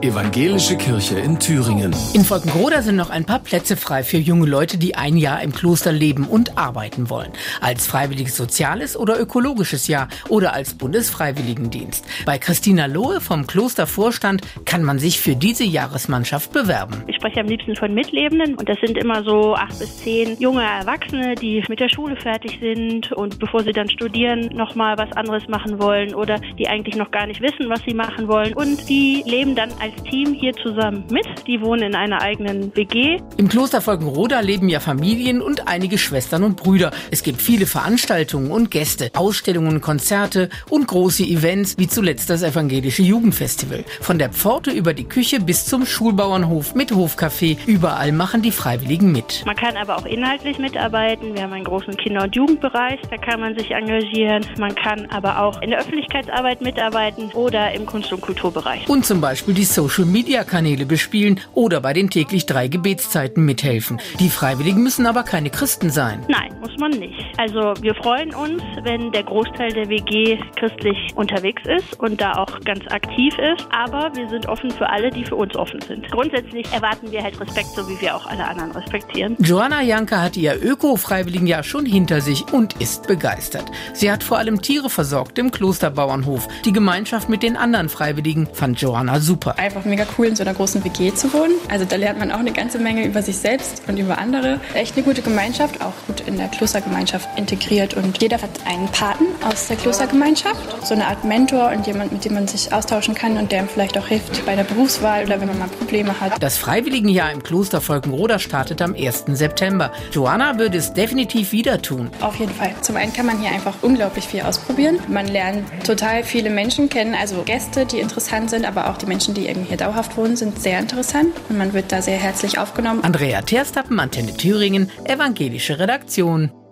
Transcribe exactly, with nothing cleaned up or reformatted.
Evangelische Kirche in Thüringen. In Volkenroda sind noch ein paar Plätze frei für junge Leute, die ein Jahr im Kloster leben und arbeiten wollen. Als freiwilliges soziales oder ökologisches Jahr oder als Bundesfreiwilligendienst. Bei Christina Lohe vom Klostervorstand kann man sich für diese Jahresmannschaft bewerben. Ich spreche am liebsten von Mitlebenden und das sind immer so acht bis zehn junge Erwachsene, die mit der Schule fertig sind und bevor sie dann studieren, nochmal was anderes machen wollen oder die eigentlich noch gar nicht wissen, was sie machen wollen. Und die leben dann als Team hier zusammen mit. Die wohnen in einer eigenen W G. Im Kloster Volkenroda leben ja Familien und einige Schwestern und Brüder. Es gibt viele Veranstaltungen und Gäste, Ausstellungen, Konzerte und große Events, wie zuletzt das Evangelische Jugendfestival. Von der Pforte über die Küche bis zum Schulbauernhof mit Hofcafé. Überall machen die Freiwilligen mit. Man kann aber auch inhaltlich mitarbeiten. Wir haben einen großen Kinder- und Jugendbereich, da kann man sich engagieren. Man kann aber auch in der Öffentlichkeitsarbeit mitarbeiten oder im Kunst- und Kulturbereich. Und zum Beispiel die Social-Media-Kanäle bespielen oder bei den täglich drei Gebetszeiten mithelfen. Die Freiwilligen müssen aber keine Christen sein. Nein, muss man nicht. Also wir freuen uns, wenn der Großteil der W G christlich unterwegs ist und da auch ganz aktiv ist. Aber wir sind offen für alle, die für uns offen sind. Grundsätzlich erwarten wir halt Respekt, so wie wir auch alle anderen respektieren. Joanna Janke hat ihr Öko-Freiwilligenjahr schon hinter sich und ist begeistert. Sie hat vor allem Tiere versorgt im Klosterbauernhof. Die Gemeinschaft mit den anderen Freiwilligen fand Joanna super. Einfach mega cool, in so einer großen W G zu wohnen. Also da lernt man auch eine ganze Menge über sich selbst und über andere. Echt eine gute Gemeinschaft, auch gut in der Klostergemeinschaft integriert. Und jeder hat einen Paten aus der Klostergemeinschaft. So eine Art Mentor und jemand, mit dem man sich austauschen kann und der ihm vielleicht auch hilft bei der Berufswahl oder wenn man mal Probleme hat. Das Freiwilligenjahr im Kloster Volkenroda startet am ersten September. Joanna würde es definitiv wieder tun. Auf jeden Fall. Zum einen kann man hier einfach unglaublich viel ausprobieren. Man lernt total viele Menschen kennen, also Gäste, die interessant sind, aber auch die Menschen, die irgendwie hier dauerhaft wohnen, sind sehr interessant und man wird da sehr herzlich aufgenommen. Andrea Terstappen, Antenne Thüringen, Evangelische Redaktion.